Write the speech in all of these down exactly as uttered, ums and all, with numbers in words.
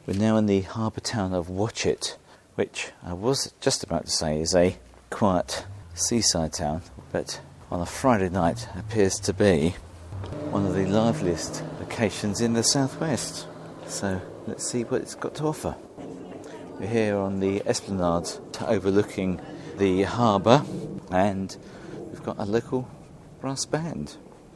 We're now in the harbour town of Watchet, which I was just about to say is a quiet seaside town, but on a Friday night appears to be one of the liveliest locations in the southwest. So let's see what it's got to offer. We're here on the esplanade overlooking the harbour, and we've got a local brass band.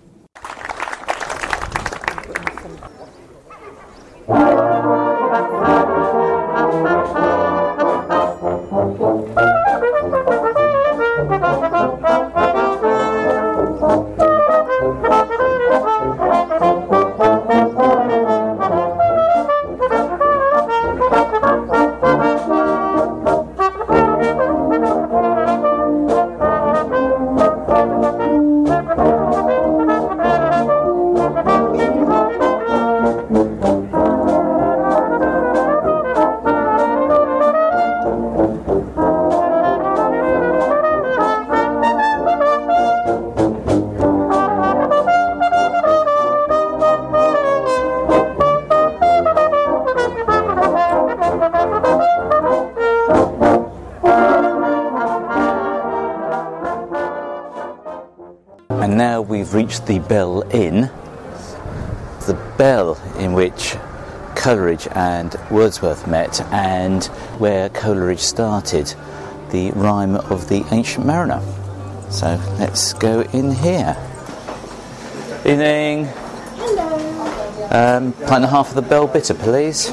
And now we've reached the Bell Inn, the bell in which Coleridge and Wordsworth met, and where Coleridge started the rhyme of the Ancient Mariner. So let's go in here. Evening. Hello. Um, pint and a half of the Bell Bitter, please.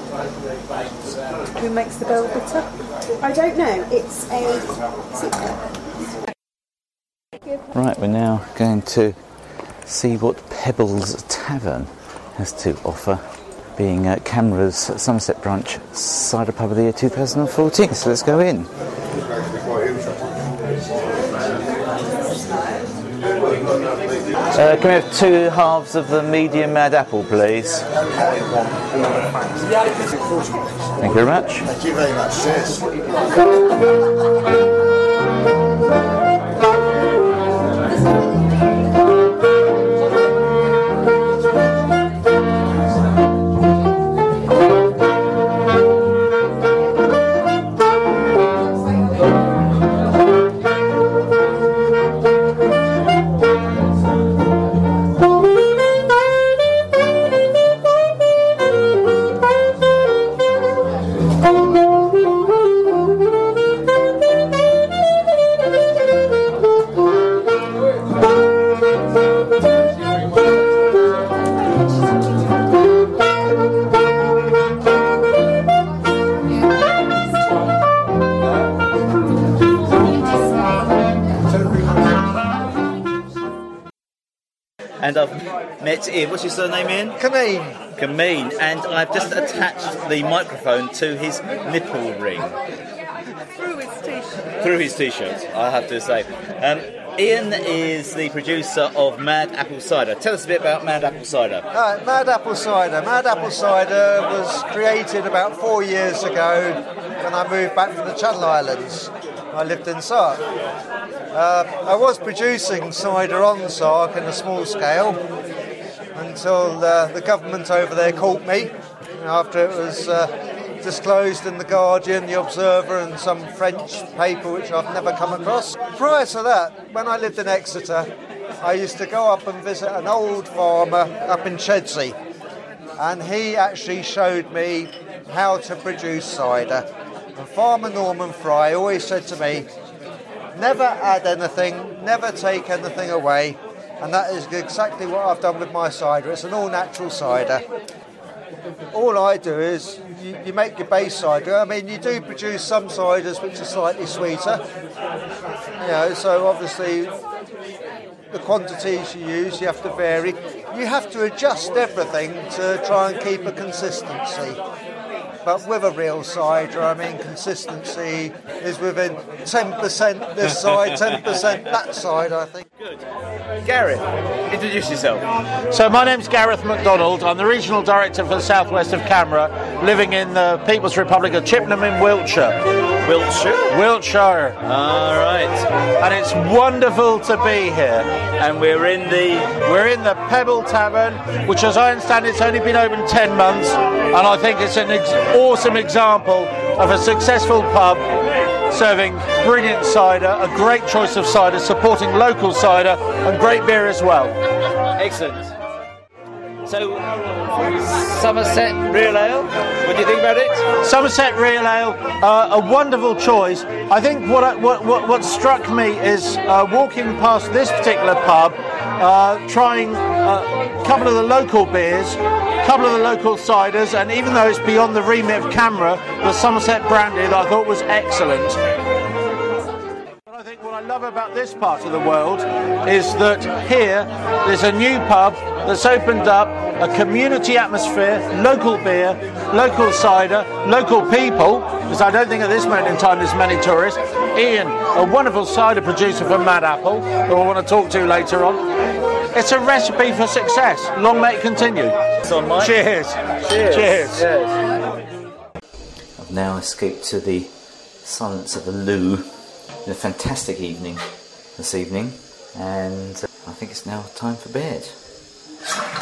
Who makes the Bell Bitter? I don't know. It's a secret. Right, we're now going to see what Pebbles Tavern has to offer, being uh, CAMRA's Somerset branch cider pub of the year two thousand fourteen. So let's go in. Uh, can we have two halves of the medium mad apple, please? Thank you very much. Thank you very much. Cheers. And I've met Ian. What's your surname, Ian? Kameen. Kameen. And I've just attached the microphone to his nipple ring. Through his t-shirt. Through his t-shirt, I have to say. Um, Ian is the producer of Mad Apple Cider. Tell us a bit about Mad Apple Cider. Uh, Mad Apple Cider. Mad Apple Cider was created about four years ago when I moved back from the Channel Islands. I lived in Sark. Uh, I was producing cider on Sark in a small scale until uh, the government over there caught me after it was uh, disclosed in The Guardian, The Observer and some French paper which I've never come across. Prior to that, when I lived in Exeter, I used to go up and visit an old farmer up in Chedsey, and he actually showed me how to produce cider. And Farmer Norman Fry always said to me, never add anything, never take anything away, and that is exactly what I've done with my cider. It's an all-natural cider. All I do is you, you make your base cider. I mean, you do produce some ciders which are slightly sweeter, you know, so obviously the quantities you use, you have to vary. You have to adjust everything to try and keep a consistency. But with a real cider, I mean, consistency is within ten percent this side, ten percent that side, I think. Good. Gareth, introduce yourself. So my name's Gareth MacDonald. I'm the Regional Director for the Southwest of CAMRA, living in the People's Republic of Chippenham in Wiltshire. Wiltshire? Wiltshire. All right. And it's wonderful to be here. And we're in the... We're in the Pebble Tavern, which as I understand it's only been open ten months, and I think it's an ex- awesome example of a successful pub serving brilliant cider, a great choice of cider, supporting local cider and great beer as well. Excellent. So, Somerset Real Ale, what do you think about it? Somerset Real Ale, uh, a wonderful choice. I think what I, what, what what struck me is uh, walking past this particular pub, uh, trying a couple of the local beers, a couple of the local ciders, and even though it's beyond the remit of camera, the Somerset brandy that I thought was excellent. I think what I love about this part of the world is that here there's a new pub that's opened up, a community atmosphere, local beer, local cider, local people, because I don't think at this moment in time there's many tourists. Ian, a wonderful cider producer from Mad Apple, who I want to talk to later on. It's a recipe for success. Long may it continue. On, Mike. Cheers. Cheers. Cheers. Cheers. I've now escaped to the silence of the loo. A fantastic evening this evening, and uh, I think it's now time for bed.